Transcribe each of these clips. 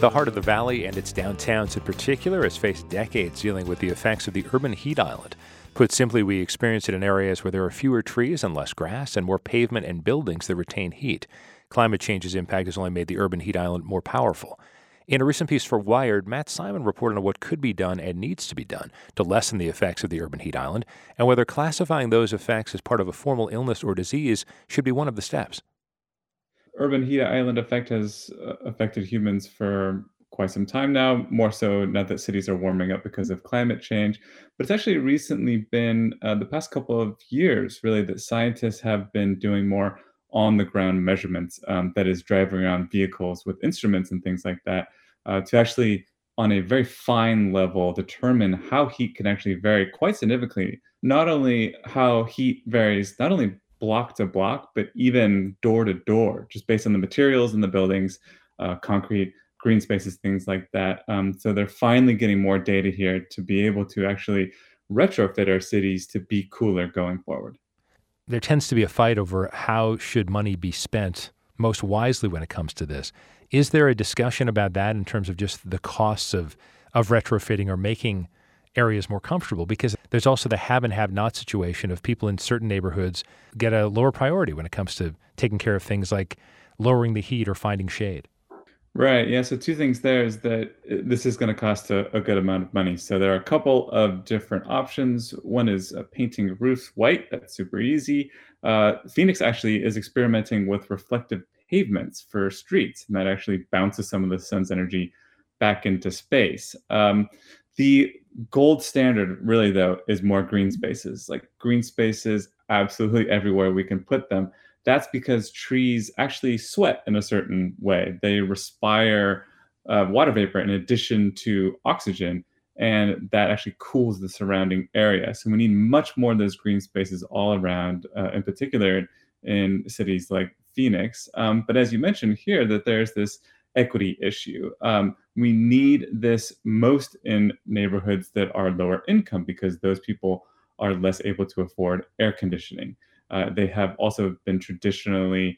The heart of the valley and its downtowns in particular has faced decades dealing with the effects of the urban heat island. Put simply, we experience it in areas where there are fewer trees and less grass and more pavement and buildings that retain heat. Climate change's impact has only made the urban heat island more powerful. In a recent piece for Wired, Matt Simon reported on what could be done and needs to be done to lessen the effects of the urban heat island, and whether classifying those effects as part of a formal illness or disease should be one of the steps. Urban heat island effect has affected humans for quite some time now, more so now that cities are warming up because of climate change. But it's actually recently been the past couple of years, really, that scientists have been doing more on the ground measurements, that is, driving around vehicles with instruments and things like that, to actually, on a very fine level, determine how heat can actually vary quite significantly. Not only how heat varies, not only block to block, but even door to door, just based on the materials in the buildings, concrete, green spaces, things like that. So they're finally getting more data here to be able to actually retrofit our cities to be cooler going forward. There tends to be a fight over how should money be spent most wisely when it comes to this. Is there a discussion about that in terms of just the costs of retrofitting or making areas more comfortable? Because there's also the have and have not situation of people in certain neighborhoods get a lower priority when it comes to taking care of things like lowering the heat or finding shade. Right. Yeah. So two things there is that this is going to cost a good amount of money. So there are a couple of different options. One is painting roofs white. That's super easy. Phoenix actually is experimenting with reflective pavements for streets, and that actually bounces some of the sun's energy back into space. The gold standard, really, though, is more green spaces. Like green spaces, absolutely everywhere we can put them. That's because trees actually sweat in a certain way. They respire water vapor in addition to oxygen, and that actually cools the surrounding area. So we need much more of those green spaces all around, in particular in cities like Phoenix. But as you mentioned here, that there's this equity issue. We need this most in neighborhoods that are lower income because those people are less able to afford air conditioning. They have also been traditionally,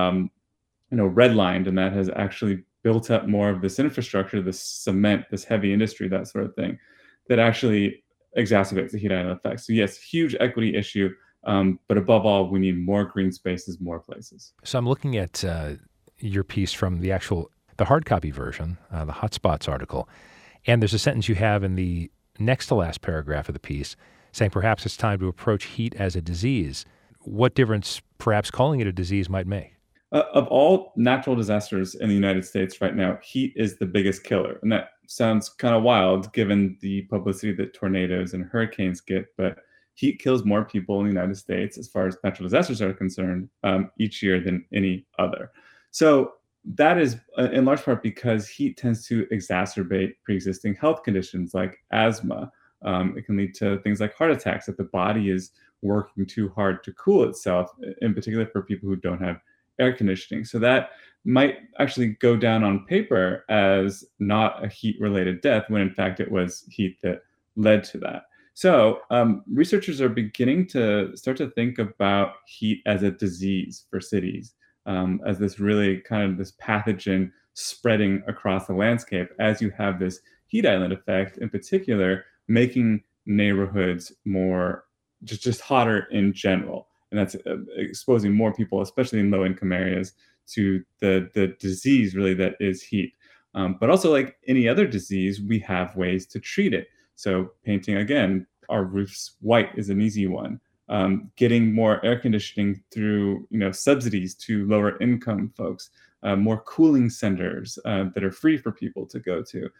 redlined, and that has actually built up more of this infrastructure, this cement, this heavy industry, that sort of thing, that actually exacerbates the heat island effect. So yes, huge equity issue, but above all, we need more green spaces, more places. So I'm looking at your piece from the hard copy version, the Hotspots article, and there's a sentence you have in the next to last paragraph of the piece saying perhaps it's time to approach heat as a disease. What difference perhaps calling it a disease might make? Of all natural disasters in the United States right now, heat is the biggest killer. And that sounds kind of wild given the publicity that tornadoes and hurricanes get, but heat kills more people in the United States as far as natural disasters are concerned each year than any other. So that is in large part because heat tends to exacerbate pre-existing health conditions like asthma. It can lead to things like heart attacks if the body is working too hard to cool itself, in particular for people who don't have air conditioning. So that might actually go down on paper as not a heat-related death, when in fact it was heat that led to that. So researchers are beginning to start to think about heat as a disease for cities, as this really kind of this pathogen spreading across the landscape as you have this heat island effect, in particular, making neighborhoods more just hotter in general. And that's exposing more people, especially in low income areas, to the disease really that is heat. But also, like any other disease, we have ways to treat it. So painting, again, our roofs white is an easy one. Getting more air conditioning through subsidies to lower income folks, more cooling centers that are free for people to go to.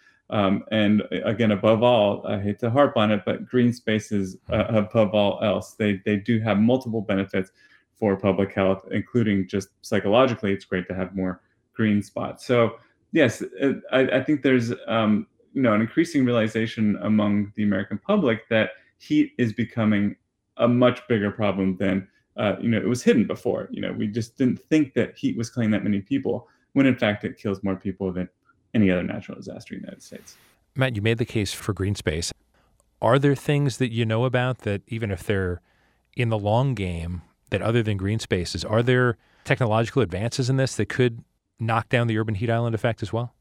And again, above all, I hate to harp on it, but green spaces above all else, they do have multiple benefits for public health, including just psychologically, it's great to have more green spots. So yes, I think there's an increasing realization among the American public that heat is becoming a much bigger problem than it was hidden before. We just didn't think that heat was killing that many people, when in fact it kills more people than any other natural disaster in the United States. Matt, you made the case for green space. Are there things that you know about that, even if they're in the long game, that other than green spaces, are there technological advances in this that could knock down the urban heat island effect as well?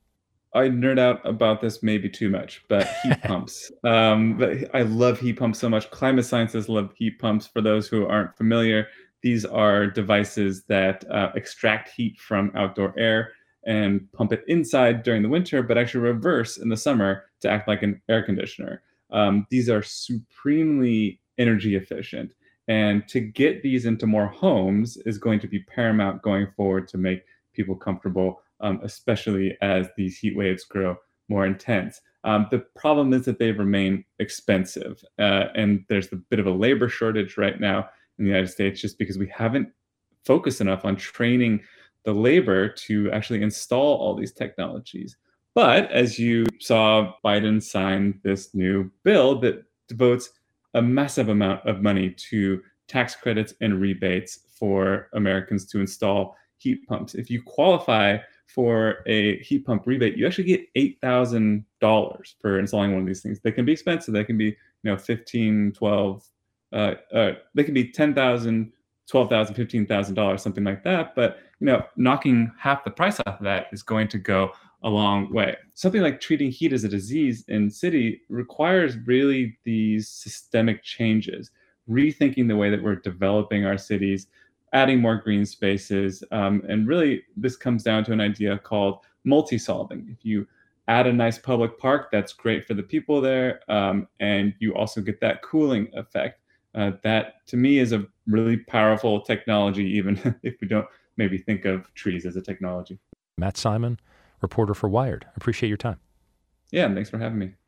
I nerd out about this maybe too much, but heat pumps. But I love heat pumps so much. Climate scientists love heat pumps. For those who aren't familiar, these are devices that extract heat from outdoor air and pump it inside during the winter, but actually reverse in the summer to act like an air conditioner. These are supremely energy efficient. And to get these into more homes is going to be paramount going forward to make people comfortable, especially as these heat waves grow more intense. The problem is that they remain expensive, and there's a bit of a labor shortage right now in the United States just because we haven't focused enough on training the labor to actually install all these technologies. But as you saw, Biden signed this new bill that devotes a massive amount of money to tax credits and rebates for Americans to install heat pumps. If you qualify for a heat pump rebate, you actually get $8,000 for installing one of these things. They can be expensive. They can be, 15, 12, they can be 10,000, 12,000, $15,000, something like that. But, knocking half the price off of that is going to go a long way. Something like treating heat as a disease in city requires really these systemic changes, rethinking the way that we're developing our cities, adding more green spaces. And really, this comes down to an idea called multi-solving. If you add a nice public park, that's great for the people there. And you also get that cooling effect. That, to me, is a really powerful technology, even if we don't maybe think of trees as a technology. Matt Simon, reporter for Wired. Appreciate your time. Yeah, and thanks for having me.